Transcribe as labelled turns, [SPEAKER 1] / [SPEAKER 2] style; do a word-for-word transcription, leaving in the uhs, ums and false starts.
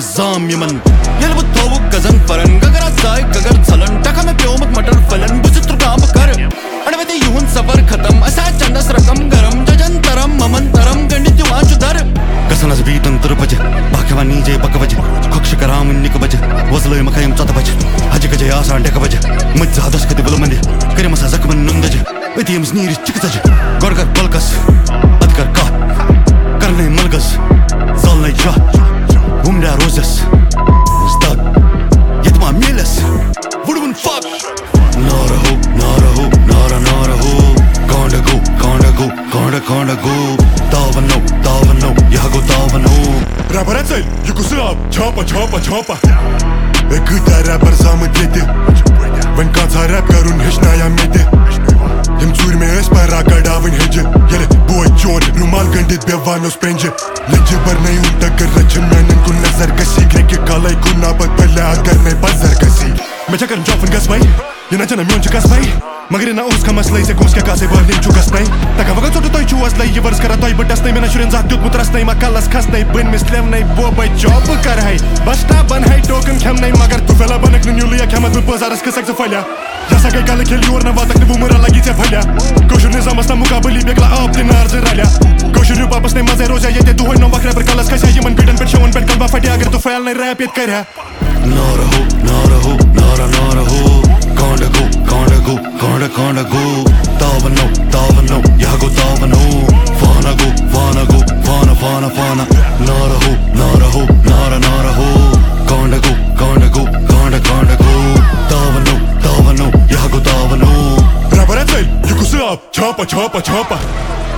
[SPEAKER 1] nizam yaman yel bu tavuk kazan faran gagara sai gagar salan taka me pyo mak matar falan bu chitru kaam kar anvete yuhun safar khatam asa chandas rakam garam jajan taram maman taram gandit ju achu dar kasana zbi tantur baje bakhwani je bakwaje khoksh karam nik baje wasloy makayam chata baje haje kaje asa ndek baje mujza das kati bulmandi kare masa zakman nundaje etiyam sniri chiktaje gorgar balkas adkar ka karne malgas zalnay ja umda roses stad yetma miles vurun fuck nara ho nara ho nara nara ho konda go konda go konda konda go tavano tavano yago tavano
[SPEAKER 2] Raparatzel yukusab chapa chapa chapa ek da rapper zamit yedi ben kansa rap karun heshnaya mede hem zur me es para gadavin heje yele boy chor rumal gandit bevano spenge leje bar nahi unta kar rachan manen kun nazar ka sikre ke kalai kun abat pala karne bazar kasi me chakar jofan gas bhai yana chana myon chakas bhai magar na uska maslai se koska kase barlin chukas nai taka vaga choto toy chuas lai yevars kara toy batas nai mena shuren zat dut mutras nai makalas khas nai bin mislem nai bo boy job kar hai basta ban hai token kham nai magar tu fela banak nu liya khamat bu bazaras ka sak falya jasa kai kale khel yor na vatak ne bumera lagi se falya koshur ne zamasta mukabali begla aap din arz ralya koshur wapas ne maze roja yete tu hoy no vakra per kalas khasya yeman bidan per shon per kalba fatya agar tu fel nai rap yet kar
[SPEAKER 1] nara ho nara ho nara nara ho konda go konda go konda konda go tavano tavano yago tavano fana go fana go fana fana fana nara ho nara ho nara nara ho konda go konda go konda konda go tavano tavano yago tavano
[SPEAKER 2] Raparatzel yukusab chapa chapa chapa